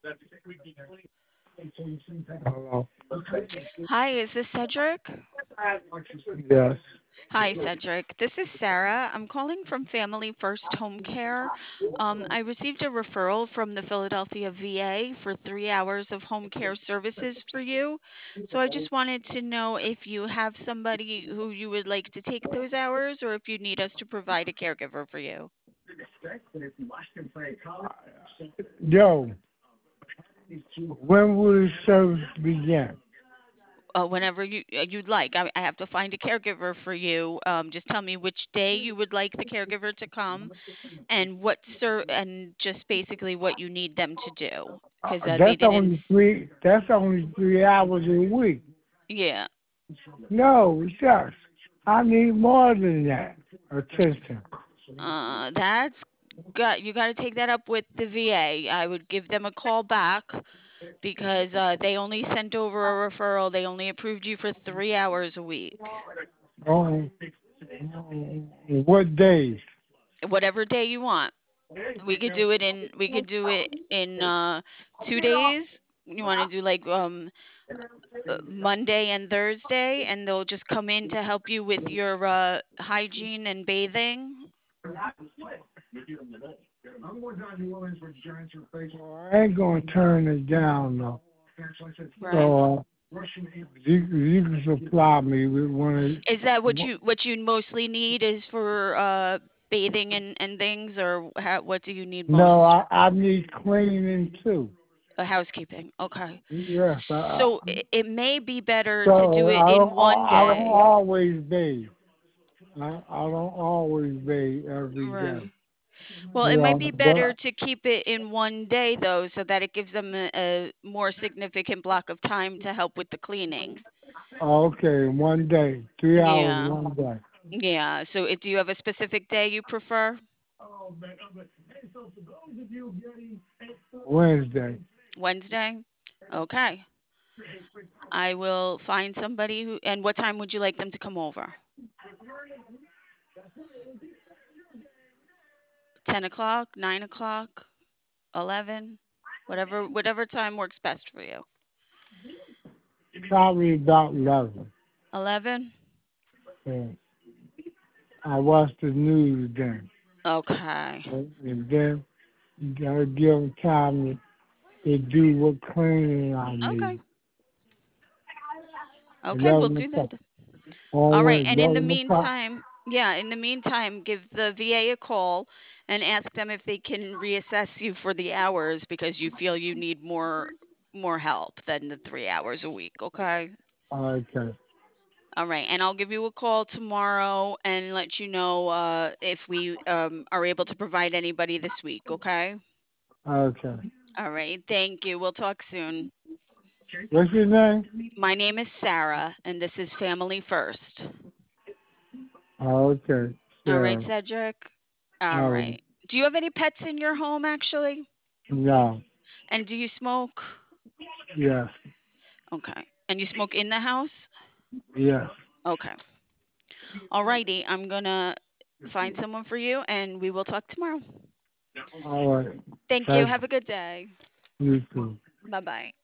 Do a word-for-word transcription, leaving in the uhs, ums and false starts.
Hello. Hi, is this Cedric? Yes. Hi, Cedric. This is Sarah. I'm calling from Family First Home Care. Um, I received a referral from the Philadelphia V A for three hours of home care services for you. So I just wanted to know if you have somebody who you would like to take those hours or if you need us to provide a caregiver for you. Yo, when will the service begin? Uh, whenever you uh, you'd like. I, I have to find a caregiver for you. Um, just tell me which day you would like the caregiver to come and what sir and just basically what you need them to do Uh, because uh, they that's didn't only s- three. That's only three hours a week. yeah. No, shucks. I need more than that attention. Uh that's got you got to take that up with the V A. I would give them a call back because uh, they only sent over a referral. They only approved you for three hours a week. Oh, what days? Whatever day you want. We could do it in we could do it in uh two days. You want to do like um uh, Monday and Thursday, and they'll just come in to help you with your uh, hygiene and bathing. I ain't gonna turn it down though. Right. So uh, you you can supply me with one Is that what of. you what you mostly need is for uh, bathing and, and things, or how, what do you need No, most? I I need cleaning too. Uh, housekeeping. Okay. Yes. I, I, So it, it may be better to do so it I in don't one I don't day. always bathe. I, I don't always bathe every day. Right. Well, it might Yeah, be better but to keep it in one day though, so that it gives them a, a more significant block of time to help with the cleaning. okay, one day, three hours, Yeah. one day. Yeah. So it, do you have a specific day you prefer? Wednesday. Wednesday? Okay. I will find somebody who, and what time would you like them to come over? ten o'clock, nine o'clock, eleven? Whatever, whatever time works best for you. Probably about eleven. eleven? Yeah. I watch the news then, Okay. and then you gotta give them time to, to do what cleaning I Okay. need. Okay, we'll Eleven do o'clock. that. On All right. when And in the eleven o'clock. meantime, yeah, in the meantime, give the V A a a call and ask them if they can reassess you for the hours because you feel you need more more help than the three hours a week, okay? Okay. All right, and I'll give you a call tomorrow and let you know uh, if we um, are able to provide anybody this week, okay? Okay. All right, thank you. We'll talk soon. What's your name? My name is Sarah, and this is Family First. Okay. All right, Sarah. Cedric? All All right. right. Do you have any pets in your home, actually? No. And do you smoke? Yes. Okay. And you smoke in the house? Yes. Okay. All righty. I'm going to find someone for you, and we will talk tomorrow. All right. Thank you. Thank Have a good day. you too. Bye bye.